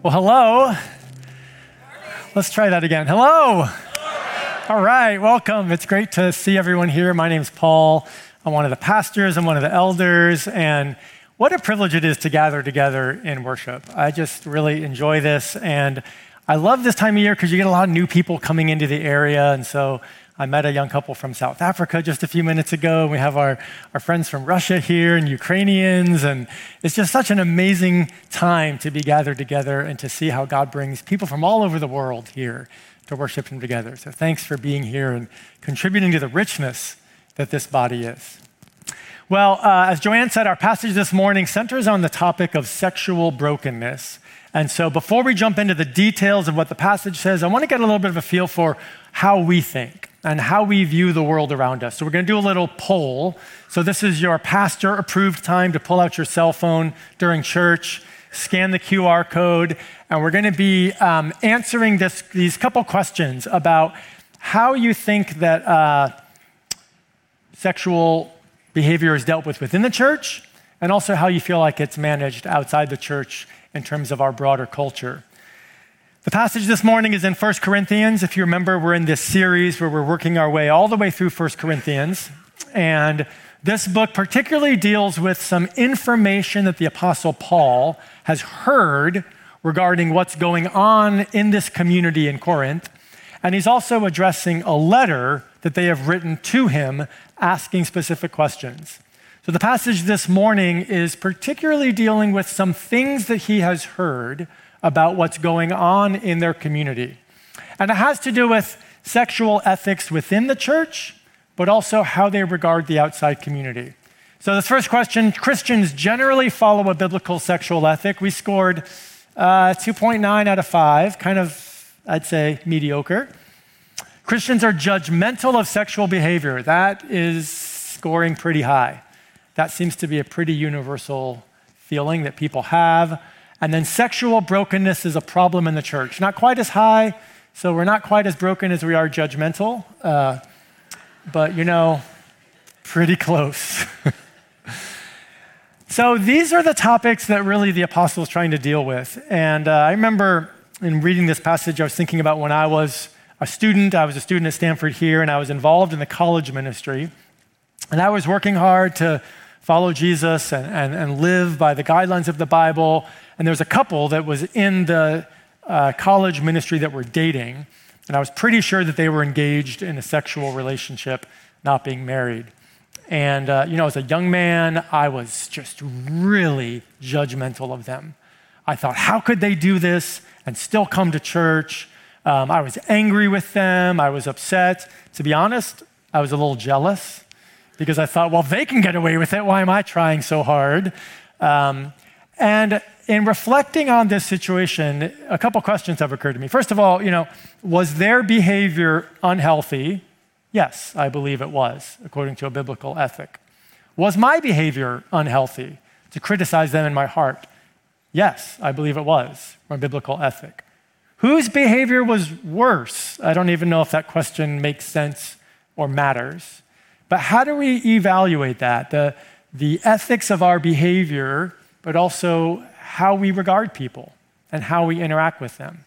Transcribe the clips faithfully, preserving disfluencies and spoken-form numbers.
Well, hello. Let's try that again. Hello. All right, welcome. It's great to see everyone here. My name's Paul. I'm one of the pastors. I'm one of the elders. And what a privilege it is to gather together in worship. I just really enjoy this. And I love this time of year because you get a lot of new people coming into the area. And so I met a young couple from South Africa just a few minutes ago. We have our, our friends from Russia here and Ukrainians. And it's just such an amazing time to be gathered together and to see how God brings people from all over the world here to worship Him together. So thanks for being here and contributing to the richness that this body is. Well, uh, as Joanne said, our passage this morning centers on the topic of sexual brokenness. And so before we jump into the details of what the passage says, I want to get a little bit of a feel for how we think and how we view the world around us. So we're going to do a little poll. So this is your pastor-approved time to pull out your cell phone during church, scan the Q R code, and we're going to be um, answering this, these couple questions about how you think that uh, sexual behavior is dealt with within the church, and also how you feel like it's managed outside the church in terms of our broader culture. The passage this morning is in First Corinthians. If you remember, we're in this series where we're working our way all the way through First Corinthians. And this book particularly deals with some information that the Apostle Paul has heard regarding what's going on in this community in Corinth. And he's also addressing a letter that they have written to him asking specific questions. So the passage this morning is particularly dealing with some things that he has heard about what's going on in their community. And it has to do with sexual ethics within the church, but also how they regard the outside community. So this first question, Christians generally follow a biblical sexual ethic. We scored uh, two point nine out of five, kind of, I'd say, mediocre. Christians are judgmental of sexual behavior. That is scoring pretty high. That seems to be a pretty universal feeling that people have. And then sexual brokenness is a problem in the church. Not quite as high, so we're not quite as broken as we are judgmental, uh, but you know, pretty close. So these are the topics that really the apostle is trying to deal with. And uh, I remember in reading this passage, I was thinking about when I was a student. I was a student at Stanford here, and I was involved in the college ministry. And I was working hard to follow Jesus and, and, and live by the guidelines of the Bible. And there was a couple that was in the uh, college ministry that were dating. And I was pretty sure that they were engaged in a sexual relationship, not being married. And, uh, you know, as a young man, I was just really judgmental of them. I thought, how could they do this and still come to church? Um, I was angry with them. I was upset. To be honest, I was a little jealous, because I thought, well, they can get away with it. Why am I trying so hard? Um, and in reflecting on this situation, a couple questions have occurred to me. First of all, you know, was their behavior unhealthy? Yes, I believe it was, according to a biblical ethic. Was my behavior unhealthy, to criticize them in my heart? Yes, I believe it was, from a biblical ethic. Whose behavior was worse? I don't even know if that question makes sense or matters. But how do we evaluate that? The, the ethics of our behavior, but also how we regard people and how we interact with them.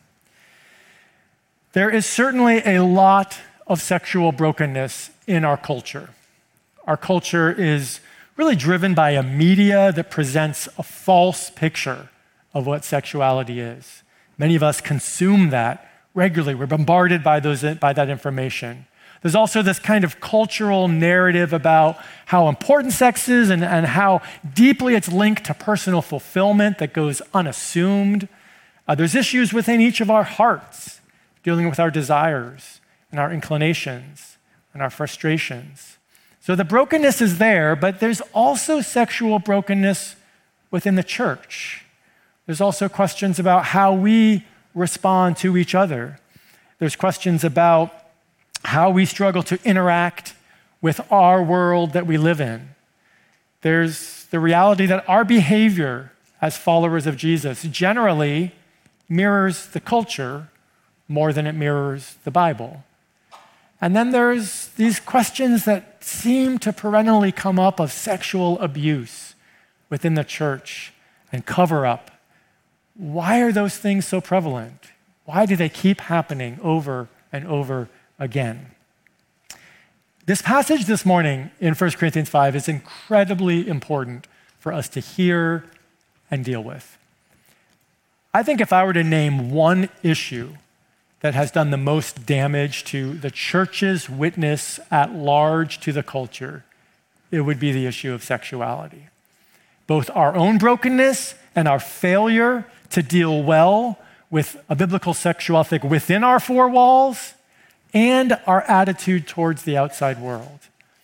There is certainly a lot of sexual brokenness in our culture. Our culture is really driven by a media that presents a false picture of what sexuality is. Many of us consume that regularly. We're bombarded by those, by that information. There's also this kind of cultural narrative about how important sex is and, and how deeply it's linked to personal fulfillment that goes unassumed. Uh, there's issues within each of our hearts, dealing with our desires and our inclinations and our frustrations. So the brokenness is there, but there's also sexual brokenness within the church. There's also questions about how we respond to each other. There's questions about how we struggle to interact with our world that we live in. There's the reality that our behavior as followers of Jesus generally mirrors the culture more than it mirrors the Bible. And then there's these questions that seem to perennially come up of sexual abuse within the church and cover up why are those things so prevalent? Why do they keep happening over and over again? This passage this morning in First Corinthians five is incredibly important for us to hear and deal with. I think if I were to name one issue that has done the most damage to the church's witness at large to the culture, it would be the issue of sexuality. Both our own brokenness and our failure to deal well with a biblical sexual ethic within our four walls and our attitude towards the outside world.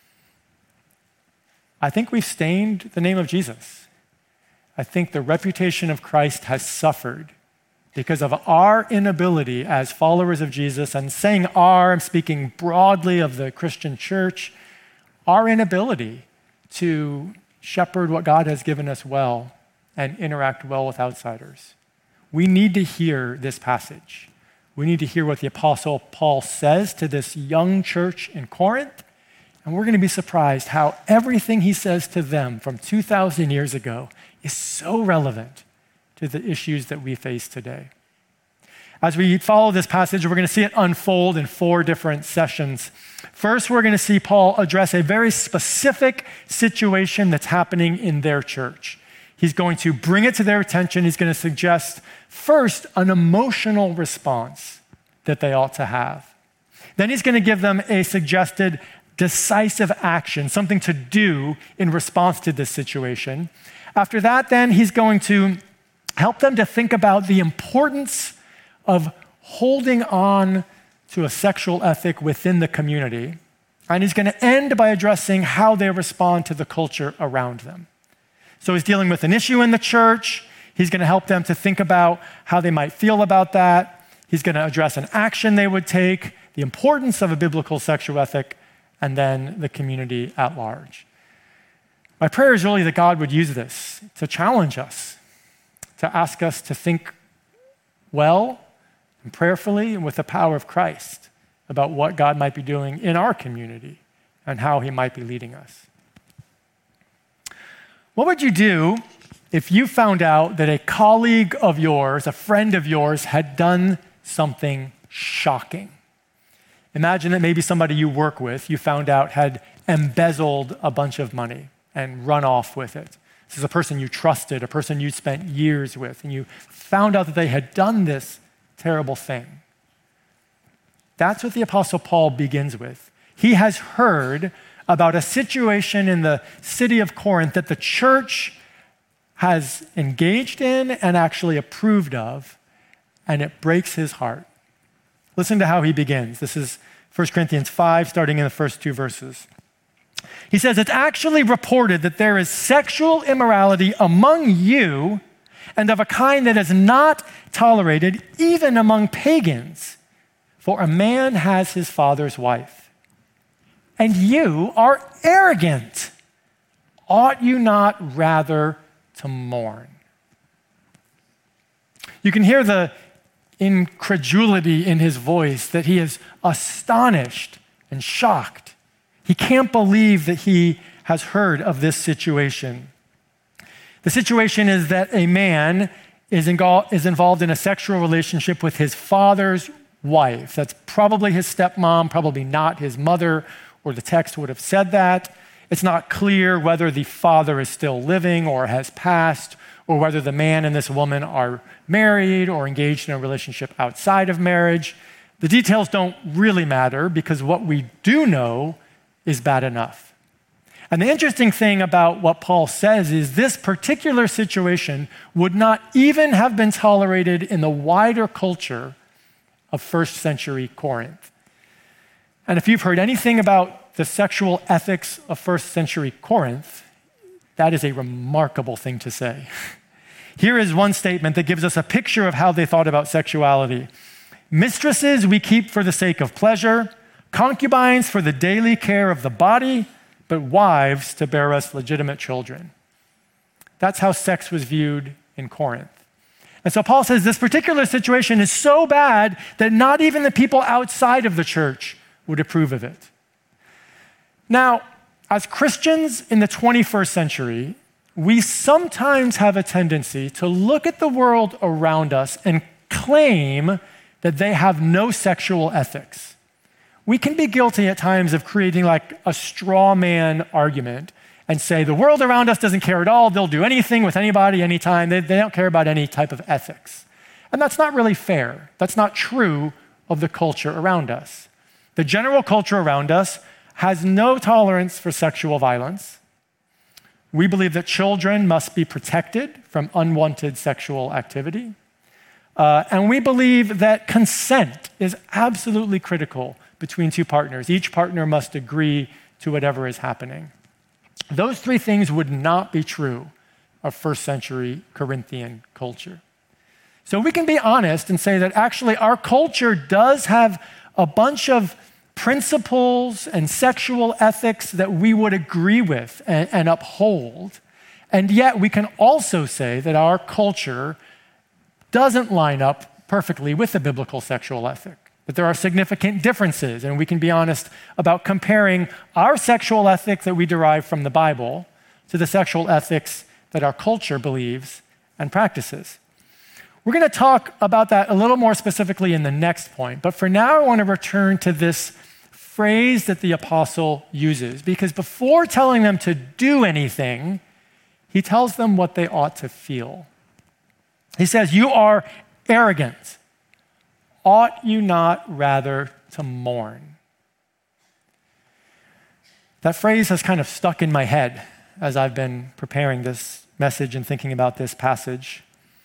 I think we've stained the name of Jesus. I think the reputation of Christ has suffered because of our inability as followers of Jesus, and saying our, I'm speaking broadly of the Christian church, our inability to shepherd what God has given us well and interact well with outsiders. We need to hear this passage. We need to hear what the Apostle Paul says to this young church in Corinth, and we're going to be surprised how everything he says to them from two thousand years ago is so relevant to the issues that we face today. As we follow this passage, we're going to see it unfold in four different sessions. First, we're going to see Paul address a very specific situation that's happening in their church. He's going to bring it to their attention. He's going to suggest, first, an emotional response that they ought to have. Then he's going to give them a suggested decisive action, something to do in response to this situation. After that, then, he's going to help them to think about the importance of holding on to a sexual ethic within the community. And he's going to end by addressing how they respond to the culture around them. So he's dealing with an issue in the church. He's going to help them to think about how they might feel about that. He's going to address an action they would take, the importance of a biblical sexual ethic, and then the community at large. My prayer is really that God would use this to challenge us, to ask us to think well and prayerfully and with the power of Christ about what God might be doing in our community and how he might be leading us. What would you do if you found out that a colleague of yours, a friend of yours, had done something shocking? Imagine that maybe somebody you work with, you found out, had embezzled a bunch of money and run off with it. This is a person you trusted, a person you spent years with, and you found out that they had done this terrible thing. That's what the Apostle Paul begins with. He has heard about a situation in the city of Corinth that the church has engaged in and actually approved of, and it breaks his heart. Listen to how he begins. This is First Corinthians five, starting in the first two verses. He says, "It's actually reported that there is sexual immorality among you, and of a kind that is not tolerated even among pagans. For a man has his father's wife. And you are arrogant. Ought you not rather to mourn?" You can hear the incredulity in his voice, that he is astonished and shocked. He can't believe that he has heard of this situation. The situation is that a man is, ingol- is involved in a sexual relationship with his father's wife. That's probably his stepmom, probably not his mother, or the text would have said that. It's not clear whether the father is still living or has passed, or whether the man and this woman are married or engaged in a relationship outside of marriage. The details don't really matter, because what we do know is bad enough. And the interesting thing about what Paul says is this particular situation would not even have been tolerated in the wider culture of first century Corinth. And if you've heard anything about the sexual ethics of first century Corinth, that is a remarkable thing to say. Here is one statement that gives us a picture of how they thought about sexuality. "Mistresses we keep for the sake of pleasure, concubines for the daily care of the body, but wives to bear us legitimate children." That's how sex was viewed in Corinth. And so Paul says this particular situation is so bad that not even the people outside of the church would approve of it. Now, as Christians in the twenty-first century, we sometimes have a tendency to look at the world around us and claim that they have no sexual ethics. We can be guilty at times of creating like a straw man argument and say the world around us doesn't care at all. They'll do anything with anybody, anytime. They, they don't care about any type of ethics. And that's not really fair. That's not true of the culture around us. The general culture around us has no tolerance for sexual violence. We believe that children must be protected from unwanted sexual activity. Uh, and we believe that consent is absolutely critical between two partners. Each partner must agree to whatever is happening. Those three things would not be true of first century Corinthian culture. So we can be honest and say that actually our culture does have a bunch of principles and sexual ethics that we would agree with and, and uphold. And yet we can also say that our culture doesn't line up perfectly with the biblical sexual ethic, that there are significant differences. And we can be honest about comparing our sexual ethic that we derive from the Bible to the sexual ethics that our culture believes and practices. We're going to talk about that a little more specifically in the next point. But for now, I want to return to this phrase that the apostle uses, because before telling them to do anything, he tells them what they ought to feel. He says, "You are arrogant. Ought you not rather to mourn?" That phrase has kind of stuck in my head as I've been preparing this message and thinking about this passage.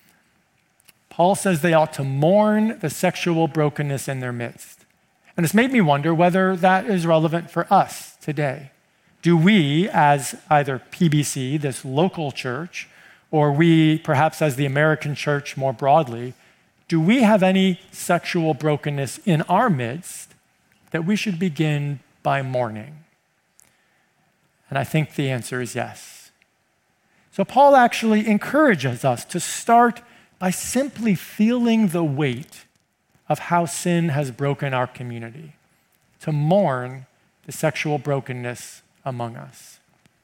Paul says they ought to mourn the sexual brokenness in their midst. And it's made me wonder whether that is relevant for us today. Do we, as either P B C, this local church, or we, perhaps as the American church more broadly, do we have any sexual brokenness in our midst that we should begin by mourning? And I think the answer is yes. So Paul actually encourages us to start by simply feeling the weight of how sin has broken our community, to mourn the sexual brokenness among us.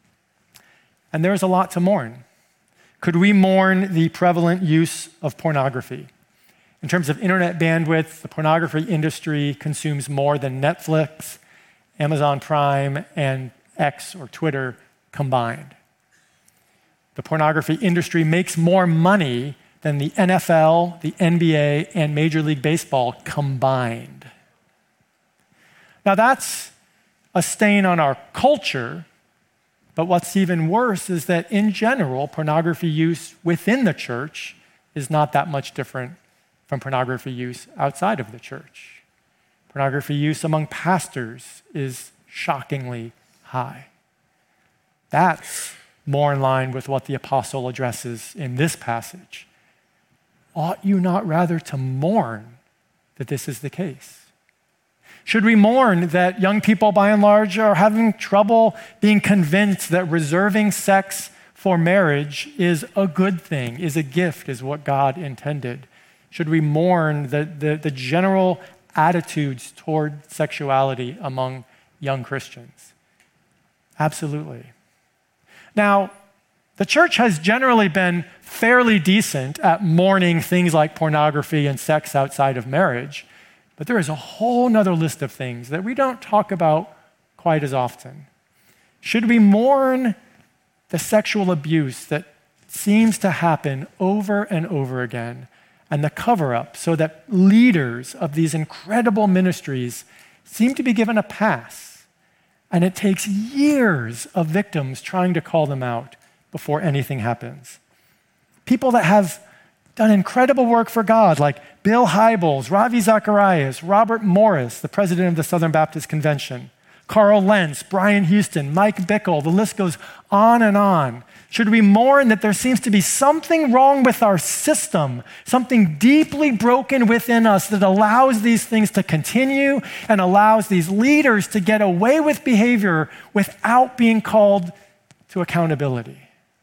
And there's a lot to mourn. Could we mourn the prevalent use of pornography? In terms of internet bandwidth, the pornography industry consumes more than Netflix, Amazon Prime, and X or Twitter combined. The pornography industry makes more money than the N F L, the N B A, and Major League Baseball combined. Now that's a stain on our culture, but what's even worse is that in general, pornography use within the church is not that much different from pornography use outside of the church. Pornography use among pastors is shockingly high. That's more in line with what the apostle addresses in this passage. Ought you not rather to mourn that this is the case? Should we mourn that young people, by and large, are having trouble being convinced that reserving sex for marriage is a good thing, is a gift, is what God intended? Should we mourn the, the, the general attitudes toward sexuality among young Christians? Absolutely. Now, the church has generally been fairly decent at mourning things like pornography and sex outside of marriage, but there is a whole nother list of things that we don't talk about quite as often. Should we mourn the sexual abuse that seems to happen over and over again, and the cover-up so that leaders of these incredible ministries seem to be given a pass, and it takes years of victims trying to call them out before anything happens? People that have done incredible work for God, like Bill Hybels, Ravi Zacharias, Robert Morris, the president of the Southern Baptist Convention, Carl Lentz, Brian Houston, Mike Bickle, the list goes on and on. Should we mourn that there seems to be something wrong with our system, something deeply broken within us that allows these things to continue and allows these leaders to get away with behavior without being called to accountability?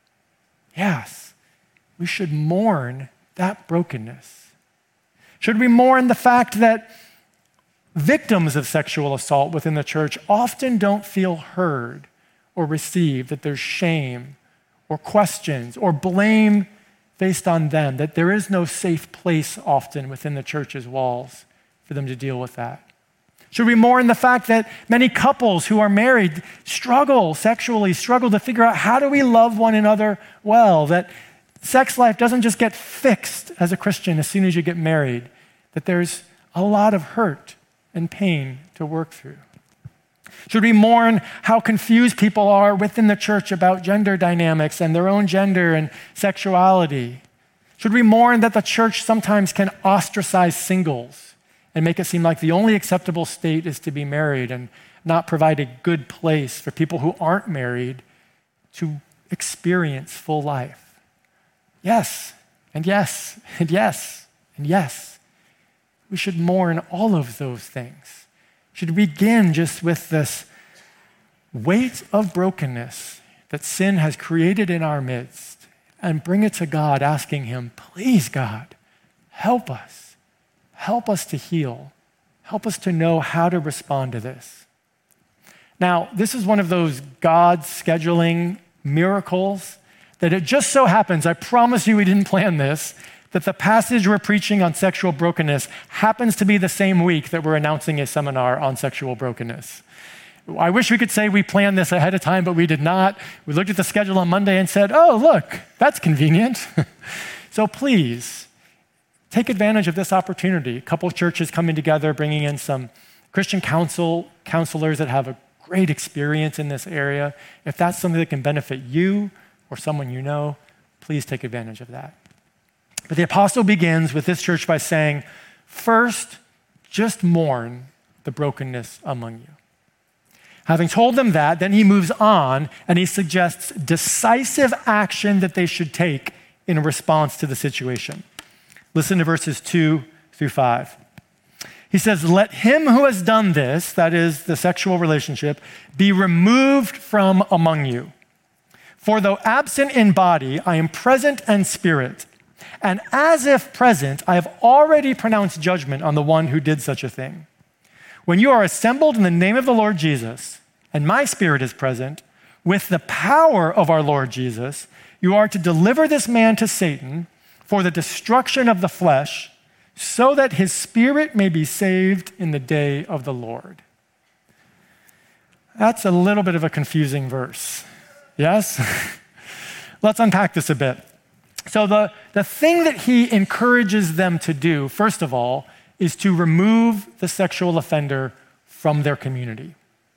Yes, we should mourn that brokenness. Should we mourn the fact that victims of sexual assault within the church often don't feel heard or received, that there's shame or questions or blame based on them, that there is no safe place often within the church's walls for them to deal with that? Should we mourn the fact that many couples who are married struggle sexually, struggle to figure out how do we love one another well, that sex life doesn't just get fixed as a Christian as soon as you get married, that there's a lot of hurt and pain to work through? Should we mourn how confused people are within the church about gender dynamics and their own gender and sexuality? Should we mourn that the church sometimes can ostracize singles and make it seem like the only acceptable state is to be married and not provide a good place for people who aren't married to experience full life? Yes, and yes, and yes, and yes. We should mourn all of those things. Should begin just with this weight of brokenness that sin has created in our midst and bring it to God, asking him, please, God, help us. Help us to heal. Help us to know how to respond to this. Now, this is one of those God scheduling miracles that it just so happens, I promise you we didn't plan this, that the passage we're preaching on sexual brokenness happens to be the same week that we're announcing a seminar on sexual brokenness. I wish we could say we planned this ahead of time, but we did not. We looked at the schedule on Monday and said, oh, look, that's convenient. So please, take advantage of this opportunity. A couple of churches coming together, bringing in some Christian counsel, counselors that have a great experience in this area. If that's something that can benefit you or someone you know, please take advantage of that. But the apostle begins with this church by saying, first, just mourn the brokenness among you. Having told them that, then he moves on and he suggests decisive action that they should take in response to the situation. Listen to verses two through five. He says, let him who has done this, that is the sexual relationship, be removed from among you. For though absent in body, I am present in spirit. And as if present, I have already pronounced judgment on the one who did such a thing. When you are assembled in the name of the Lord Jesus, and my spirit is present, with the power of our Lord Jesus, you are to deliver this man to Satan for the destruction of the flesh, so that his spirit may be saved in the day of the Lord. That's a little bit of a confusing verse. Yes? Let's unpack this a bit. So the, the thing that he encourages them to do, first of all, is to remove the sexual offender from their community.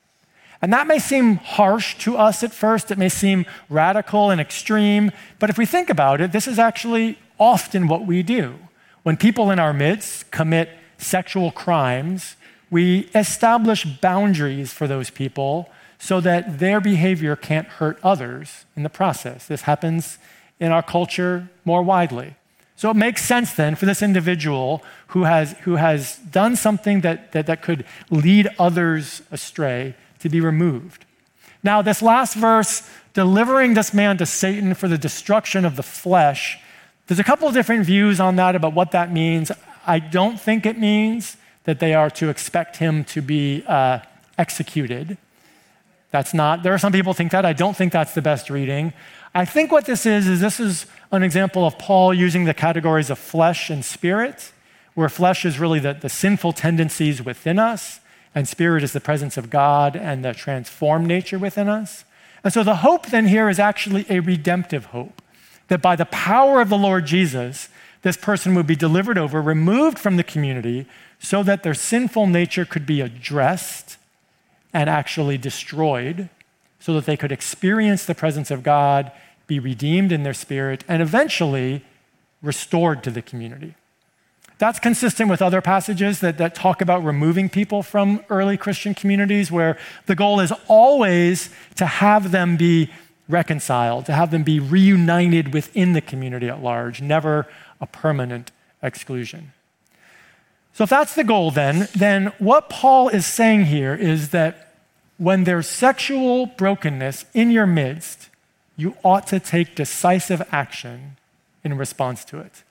And that may seem harsh to us at first. It may seem radical and extreme. But if we think about it, this is actually often what we do. When people in our midst commit sexual crimes, we establish boundaries for those people so that their behavior can't hurt others in the process. This happens in our culture more widely. So it makes sense then for this individual who has, who has done something that, that, that could lead others astray to be removed. Now, this last verse, delivering this man to Satan for the destruction of the flesh, there's a couple of different views on that about what that means. I don't think it means that they are to expect him to be uh, executed. That's not, there are some people who think that. I don't think that's the best reading. I think what this is, is this is an example of Paul using the categories of flesh and spirit, where flesh is really the, the sinful tendencies within us, and spirit is the presence of God and the transformed nature within us. And so the hope then here is actually a redemptive hope, that by the power of the Lord Jesus, this person would be delivered over, removed from the community, so that their sinful nature could be addressed and actually destroyed, so that they could experience the presence of God, be redeemed in their spirit, and eventually restored to the community. That's consistent with other passages that, that talk about removing people from early Christian communities, where the goal is always to have them be reconciled, to have them be reunited within the community at large, never a permanent exclusion. So if that's the goal then, then what Paul is saying here is that when there's sexual brokenness in your midst, you ought to take decisive action in response to it.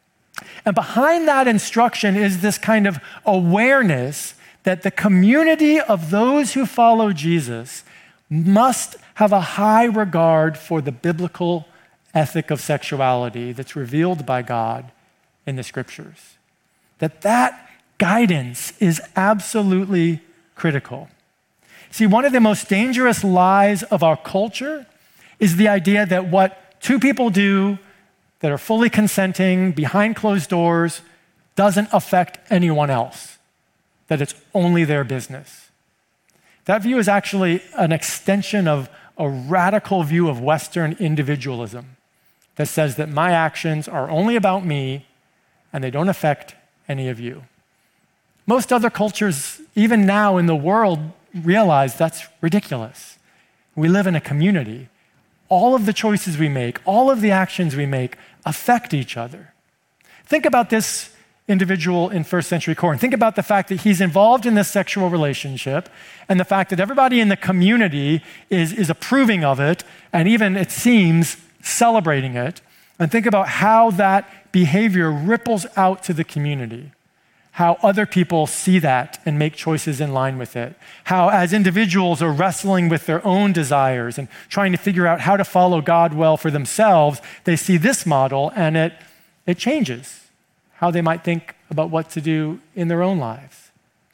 And behind that instruction is this kind of awareness that the community of those who follow Jesus must have a high regard for the biblical ethic of sexuality that's revealed by God in the scriptures. That that guidance is absolutely critical. See, one of the most dangerous lies of our culture is the idea that what two people do that are fully consenting behind closed doors doesn't affect anyone else, that it's only their business. That view is actually an extension of a radical view of Western individualism that says that my actions are only about me and they don't affect any of you. Most other cultures, even now in the world, realize that's ridiculous. We live in a community. All of the choices we make, all of the actions we make affect each other. Think about this individual in first century Corinth. Think about the fact that he's involved in this sexual relationship and the fact that everybody in the community is, is approving of it and even, it seems, celebrating it. And think about how that behavior ripples out to the community, how other people see that and make choices in line with it, how as individuals are wrestling with their own desires and trying to figure out how to follow God well for themselves, they see this model and it, it changes how they might think about what to do in their own lives.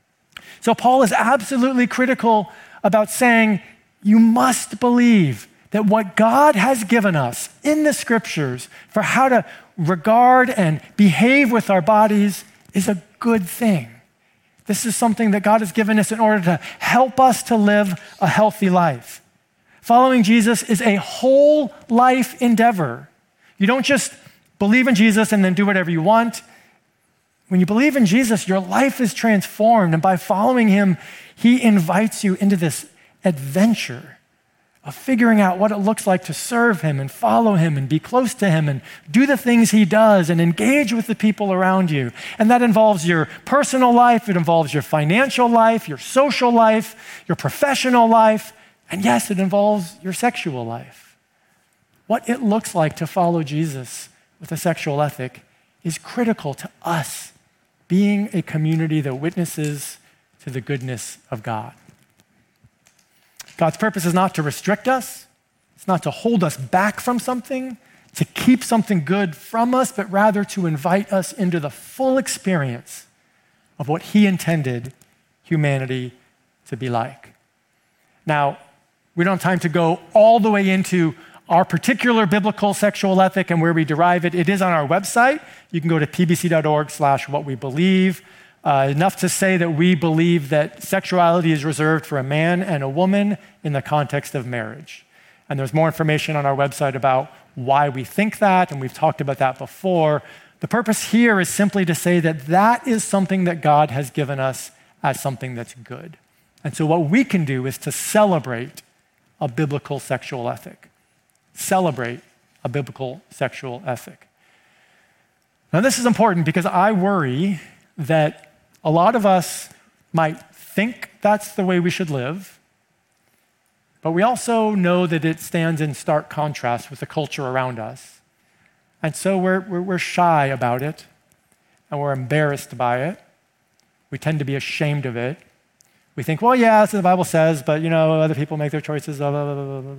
So Paul is absolutely critical about saying, you must believe that what God has given us in the scriptures for how to regard and behave with our bodies is a good thing. This is something that God has given us in order to help us to live a healthy life. Following Jesus is a whole life endeavor. You don't just believe in Jesus and then do whatever you want. When you believe in Jesus, your life is transformed, and by following him, he invites you into this adventure of figuring out what it looks like to serve him and follow him and be close to him and do the things he does and engage with the people around you. And that involves your personal life, it involves your financial life, your social life, your professional life, and yes, it involves your sexual life. What it looks like to follow Jesus with a sexual ethic is critical to us being a community that witnesses to the goodness of God. God's purpose is not to restrict us. It's not to hold us back from something, to keep something good from us, but rather to invite us into the full experience of what he intended humanity to be like. Now, we don't have time to go all the way into our particular biblical sexual ethic and where we derive it. It is on our website. You can go to pbc.org slash what we believe. Uh, enough to say that we believe that sexuality is reserved for a man and a woman in the context of marriage. And there's more information on our website about why we think that, and we've talked about that before. The purpose here is simply to say that that is something that God has given us as something that's good. And so what we can do is to celebrate a biblical sexual ethic. Celebrate a biblical sexual ethic. Now, this is important because I worry that a lot of us might think that's the way we should live, but we also know that it stands in stark contrast with the culture around us. And so we're, we're, we're shy about it, and we're embarrassed by it. We tend to be ashamed of it. We think, well, yeah, that's what the Bible says, but, you know, other people make their choices, blah, blah, blah, blah, blah.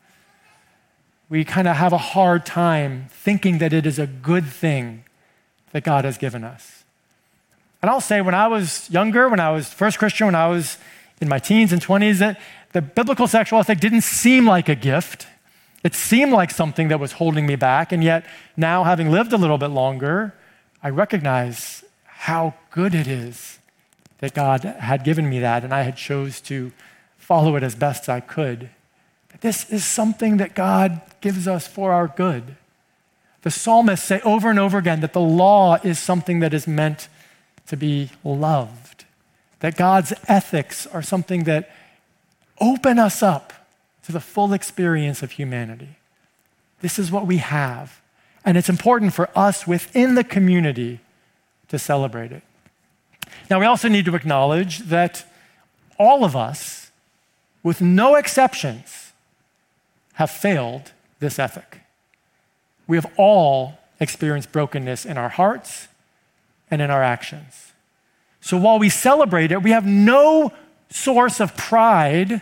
We kind of have a hard time thinking that it is a good thing that God has given us. And I'll say when I was younger, when I was first Christian, when I was in my teens and twenties, that the biblical sexual ethic didn't seem like a gift. It seemed like something that was holding me back. And yet now, having lived a little bit longer, I recognize how good it is that God had given me that and I had chose to follow it as best I could. But this is something that God gives us for our good. The psalmists say over and over again that the law is something that is meant to be loved, that God's ethics are something that open us up to the full experience of humanity. This is what we have, and it's important for us within the community to celebrate it. Now, we also need to acknowledge that all of us, with no exceptions, have failed this ethic. We have all experienced brokenness in our hearts and in our actions. So while we celebrate it, we have no source of pride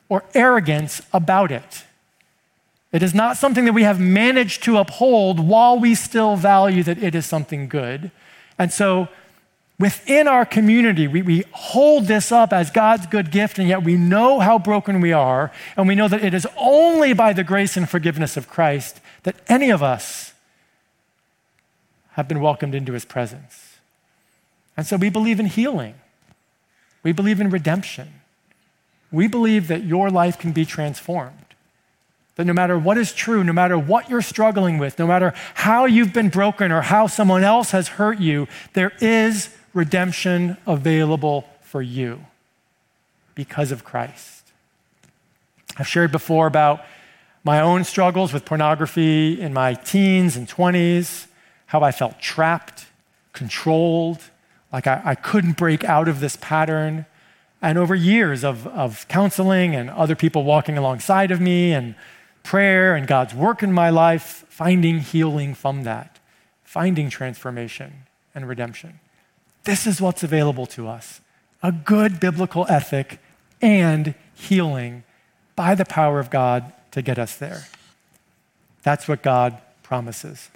or arrogance about it. It is not something that we have managed to uphold while we still value that it is something good. And so within our community, we, we hold this up as God's good gift, and yet we know how broken we are, and we know that it is only by the grace and forgiveness of Christ that any of us have been welcomed into his presence. And so we believe in healing. We believe in redemption. We believe that your life can be transformed. That no matter what is true, no matter what you're struggling with, no matter how you've been broken or how someone else has hurt you, there is redemption available for you because of Christ. I've shared before about my own struggles with pornography in my teens and twenties, how I felt trapped, controlled, like I, I couldn't break out of this pattern. And over years of, of counseling and other people walking alongside of me and prayer and God's work in my life, finding healing from that, finding transformation and redemption. This is what's available to us, a good biblical ethic and healing by the power of God to get us there. That's what God promises.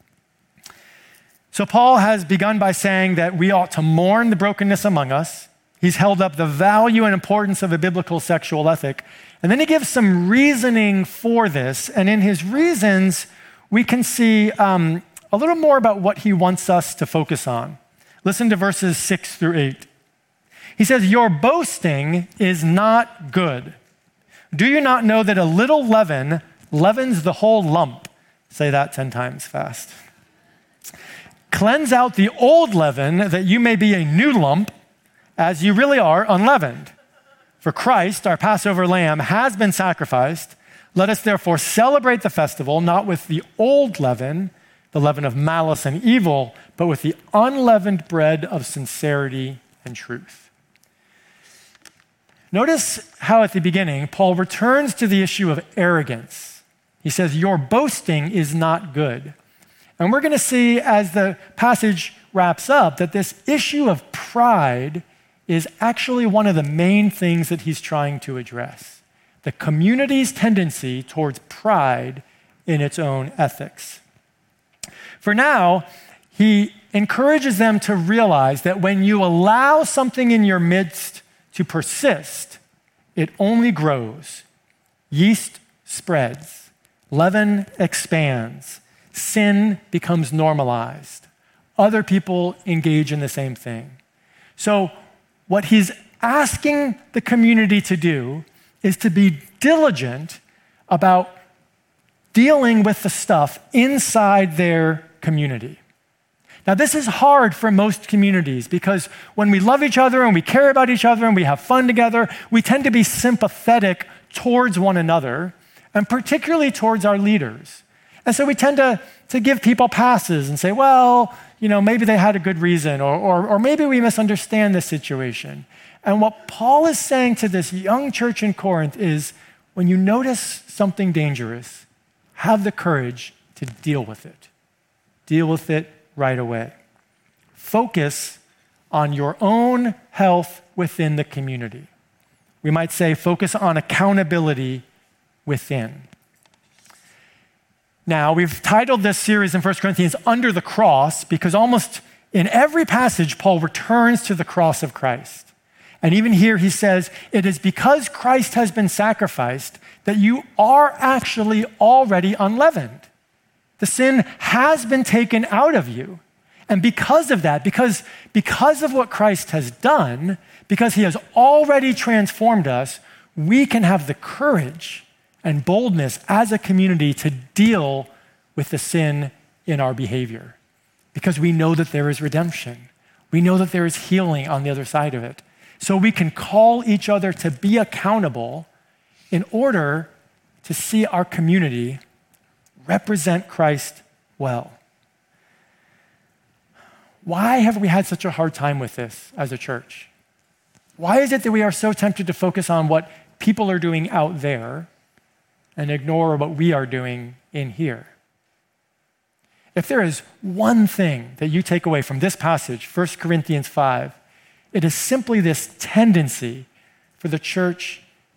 So Paul has begun by saying that we ought to mourn the brokenness among us. He's held up the value and importance of a biblical sexual ethic. And then he gives some reasoning for this. And in his reasons, we can see um, a little more about what he wants us to focus on. Listen to verses six through eight. He says, "Your boasting is not good. Do you not know that a little leaven leavens the whole lump?" Say that ten times fast. "Cleanse out the old leaven, that you may be a new lump, as you really are unleavened. For Christ, our Passover lamb, has been sacrificed. Let us therefore celebrate the festival, not with the old leaven, the leaven of malice and evil, but with the unleavened bread of sincerity and truth." Notice how at the beginning, Paul returns to the issue of arrogance. He says, your boasting is not good. And we're going to see as the passage wraps up that this issue of pride is actually one of the main things that he's trying to address. The community's tendency towards pride in its own ethics. For now, he encourages them to realize that when you allow something in your midst to persist, it only grows. Yeast spreads. Leaven expands. Sin becomes normalized. Other people engage in the same thing. So what he's asking the community to do is to be diligent about dealing with the stuff inside their community. Now, this is hard for most communities because when we love each other and we care about each other and we have fun together, we tend to be sympathetic towards one another and particularly towards our leaders. And so we tend to, to give people passes and say, well, you know, maybe they had a good reason or, or, or maybe we misunderstand the situation. And what Paul is saying to this young church in Corinth is when you notice something dangerous, have the courage to deal with it. Deal with it right away. Focus on your own health within the community. We might say focus on accountability within. Now, we've titled this series in First Corinthians Under the Cross because almost in every passage, Paul returns to the cross of Christ. And even here he says, it is because Christ has been sacrificed that you are actually already unleavened. The sin has been taken out of you. And because of that, because, because of what Christ has done, because he has already transformed us, we can have the courage and boldness as a community to deal with the sin in our behavior. Because we know that there is redemption. We know that there is healing on the other side of it. So we can call each other to be accountable in order to see our community represent Christ well. Why have we had such a hard time with this as a church? Why is it that we are so tempted to focus on what people are doing out there and ignore what we are doing in here? If there is one thing that you take away from this passage, First Corinthians five, it is simply this tendency for the church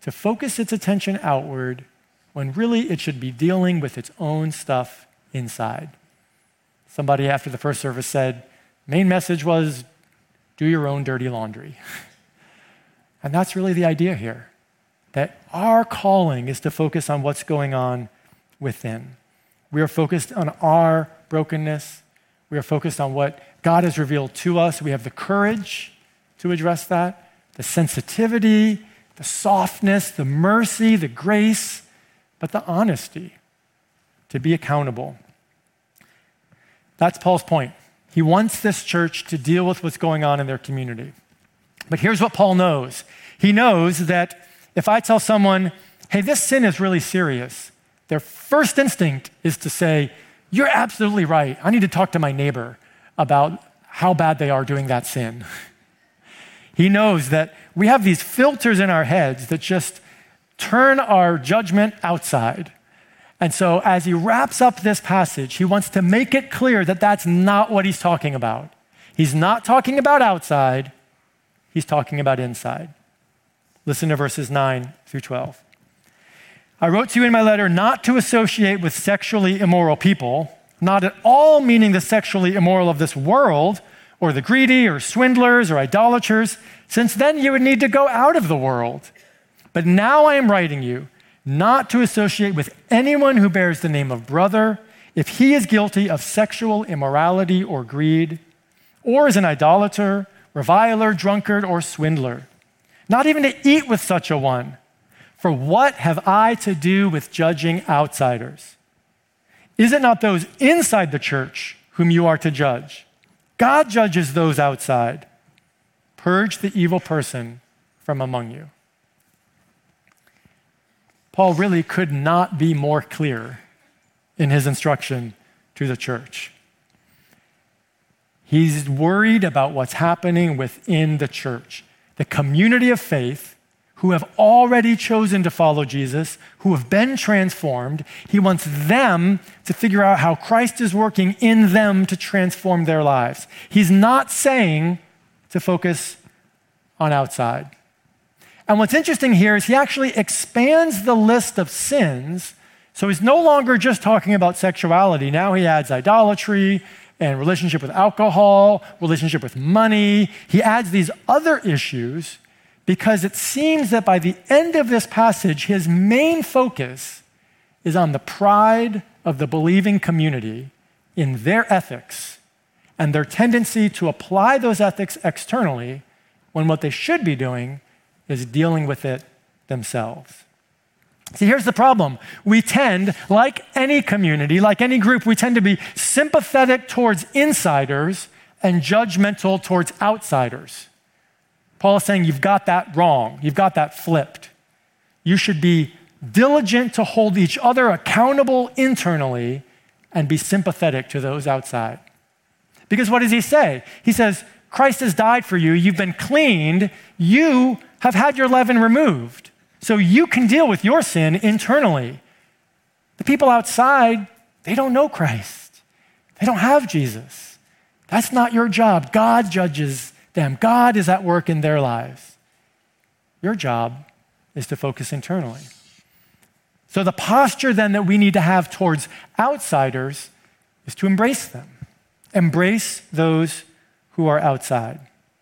to focus its attention outward when really it should be dealing with its own stuff inside. Somebody after the first service said, main message was, do your own dirty laundry. And that's really the idea here, that our calling is to focus on what's going on within. We are focused on our brokenness. We are focused on what God has revealed to us. We have the courage to address that, the sensitivity, the softness, the mercy, the grace, but the honesty to be accountable. That's Paul's point. He wants this church to deal with what's going on in their community. But here's what Paul knows. He knows that if I tell someone, hey, this sin is really serious, their first instinct is to say, you're absolutely right. I need to talk to my neighbor about how bad they are doing that sin. He knows that we have these filters in our heads that just turn our judgment outside. And so as he wraps up this passage, he wants to make it clear that that's not what he's talking about. He's not talking about outside. He's talking about inside. Listen to verses nine through twelve. I wrote to you in my letter not to associate with sexually immoral people, not at all meaning the sexually immoral of this world, or the greedy, or swindlers, or idolaters, since then you would need to go out of the world. But now I am writing you not to associate with anyone who bears the name of brother if he is guilty of sexual immorality or greed, or is an idolater, reviler, drunkard, or swindler. Not even to eat with such a one. For what have I to do with judging outsiders? Is it not those inside the church whom you are to judge? God judges those outside. Purge the evil person from among you. Paul really could not be more clear in his instruction to the church. He's worried about what's happening within the church, the community of faith who have already chosen to follow Jesus, who have been transformed. He wants them to figure out how Christ is working in them to transform their lives. He's not saying to focus on outside. And what's interesting here is he actually expands the list of sins. So he's no longer just talking about sexuality. Now he adds idolatry and relationship with alcohol, relationship with money. He adds these other issues because it seems that by the end of this passage, his main focus is on the pride of the believing community in their ethics and their tendency to apply those ethics externally when what they should be doing is dealing with it themselves. See, here's the problem. We tend, like any community, like any group, we tend to be sympathetic towards insiders and judgmental towards outsiders. Paul is saying you've got that wrong. You've got that flipped. You should be diligent to hold each other accountable internally and be sympathetic to those outside. Because what does he say? He says, Christ has died for you. You've been cleaned. You have had your leaven removed. So you can deal with your sin internally. The people outside, they don't know Christ. They don't have Jesus. That's not your job. God judges them. God is at work in their lives. Your job is to focus internally. So the posture then that we need to have towards outsiders is to embrace them. Embrace those who are outside.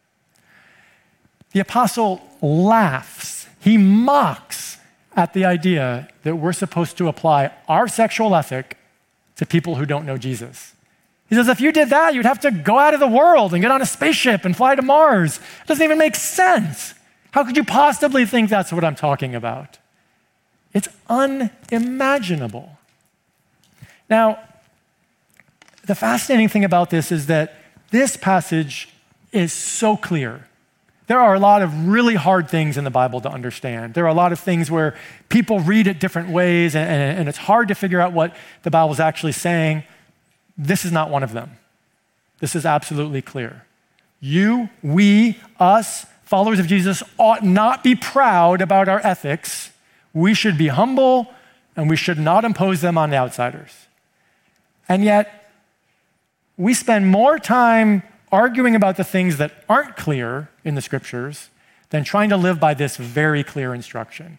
The apostle laughs. He mocks at the idea that we're supposed to apply our sexual ethic to people who don't know Jesus. He says, if you did that, you'd have to go out of the world and get on a spaceship and fly to Mars. It doesn't even make sense. How could you possibly think that's what I'm talking about? It's unimaginable. Now, the fascinating thing about this is that this passage is so clear. There are a lot of really hard things in the Bible to understand. There are a lot of things where people read it different ways, and, and, and it's hard to figure out what the Bible is actually saying. This is not one of them. This is absolutely clear. You, we, us, followers of Jesus, ought not be proud about our ethics. We should be humble, and we should not impose them on the outsiders. And yet, we spend more time arguing about the things that aren't clear in the scriptures than trying to live by this very clear instruction.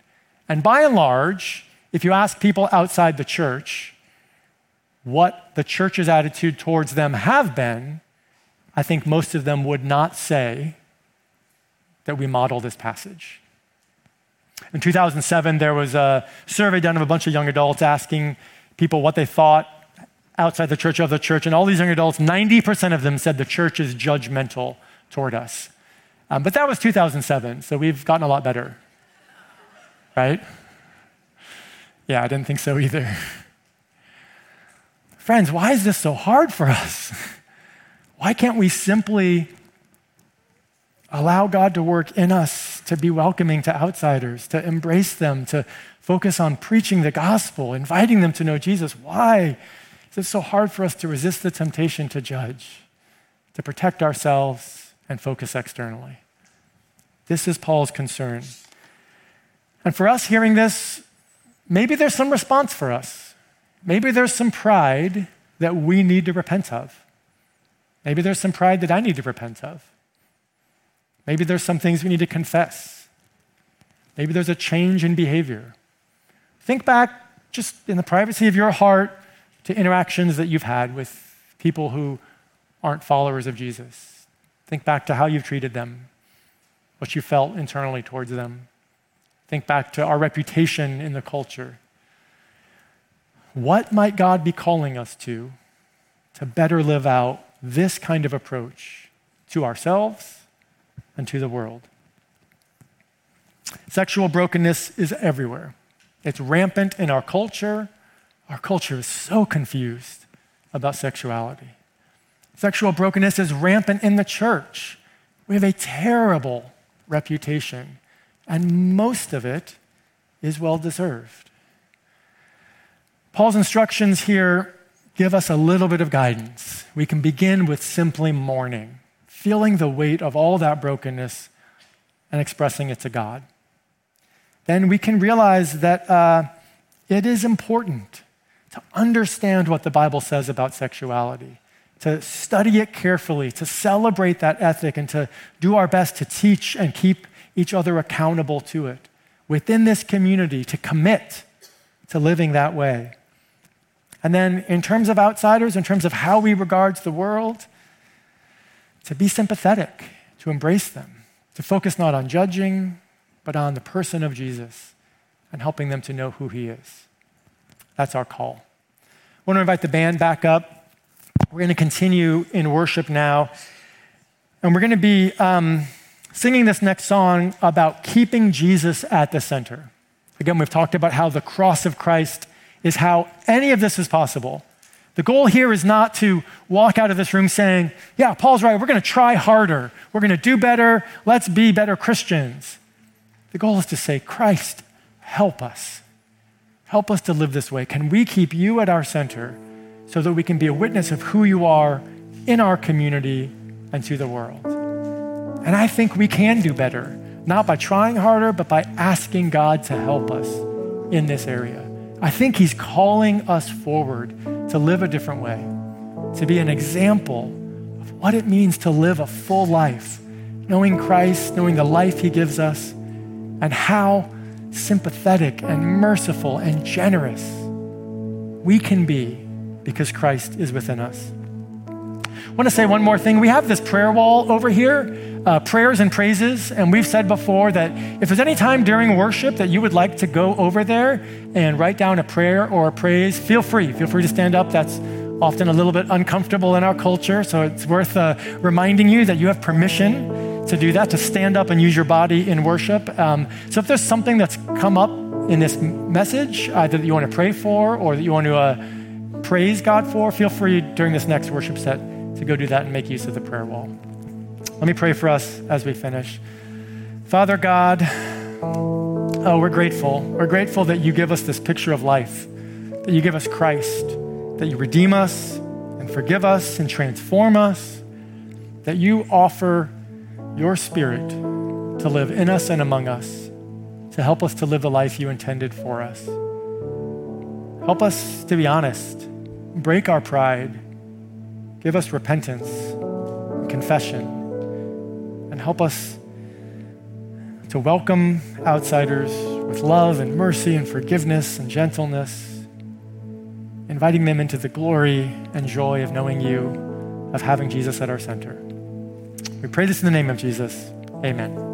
And by and large, if you ask people outside the church what the church's attitude towards them have been, I think most of them would not say that we model this passage. In two thousand seven, there was a survey done of a bunch of young adults asking people what they thought outside the church of the church, and all these young adults, ninety percent of them said the church is judgmental toward us. Um, but that was two thousand seven, so we've gotten a lot better, right? Yeah, I didn't think so either. Friends, why is this so hard for us? Why can't we simply allow God to work in us, to be welcoming to outsiders, to embrace them, to focus on preaching the gospel, inviting them to know Jesus? Why is it so hard for us to resist the temptation to judge, to protect ourselves and focus externally? This is Paul's concern. And for us hearing this, maybe there's some response for us. Maybe there's some pride that we need to repent of. Maybe there's some pride that I need to repent of. Maybe there's some things we need to confess. Maybe there's a change in behavior. Think back just in the privacy of your heart to interactions that you've had with people who aren't followers of Jesus. Think back to how you've treated them, what you felt internally towards them. Think back to our reputation in the culture. What might God be calling us to, to better live out this kind of approach to ourselves and to the world? Sexual brokenness is everywhere. It's rampant in our culture. Our culture is so confused about sexuality. Sexual brokenness is rampant in the church. We have a terrible reputation, and most of it is well-deserved. Paul's instructions here give us a little bit of guidance. We can begin with simply mourning, feeling the weight of all that brokenness and expressing it to God. Then we can realize that uh, it is important to understand what the Bible says about sexuality, to study it carefully, to celebrate that ethic, and to do our best to teach and keep each other accountable to it. Within this community, to commit to living that way. And then in terms of outsiders, in terms of how we regard the world, to be sympathetic, to embrace them, to focus not on judging, but on the person of Jesus and helping them to know who he is. That's our call. I want to invite the band back up. We're going to continue in worship now. And we're going to be um, singing this next song about keeping Jesus at the center. Again, we've talked about how the cross of Christ is how any of this is possible. The goal here is not to walk out of this room saying, yeah, Paul's right, we're going to try harder. We're going to do better. Let's be better Christians. The goal is to say, Christ, help us. Help us to live this way. Can we keep you at our center so that we can be a witness of who you are in our community and to the world? And I think we can do better, not by trying harder, but by asking God to help us in this area. I think he's calling us forward to live a different way, to be an example of what it means to live a full life, knowing Christ, knowing the life he gives us, and how sympathetic and merciful and generous we can be because Christ is within us. I want to say one more thing. We have this prayer wall over here, uh, prayers and praises, and we've said before that if there's any time during worship that you would like to go over there and write down a prayer or a praise, feel free. Feel free to stand up. That's often a little bit uncomfortable in our culture, so it's worth uh, reminding you that you have permission to do that, to stand up and use your body in worship. Um, so if there's something that's come up in this message, either that you want to pray for or that you want to uh, praise God for, feel free during this next worship set to go do that and make use of the prayer wall. Let me pray for us as we finish. Father God, oh, we're grateful. We're grateful that you give us this picture of life, that you give us Christ, that you redeem us and forgive us and transform us, that you offer your Spirit to live in us and among us, to help us to live the life you intended for us. Help us to be honest, break our pride, give us repentance and confession, and help us to welcome outsiders with love and mercy and forgiveness and gentleness, inviting them into the glory and joy of knowing you, of having Jesus at our center. We pray this in the name of Jesus. Amen.